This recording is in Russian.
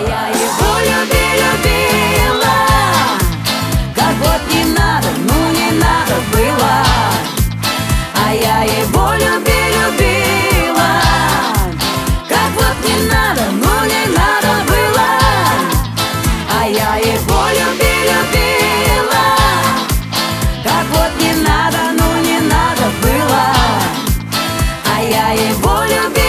я его любила, как вот не надо, ну не надо было. А я его любила, как вот не надо, ну не надо было. А я его любила, как вот не надо, ну не надо было. А я его любила.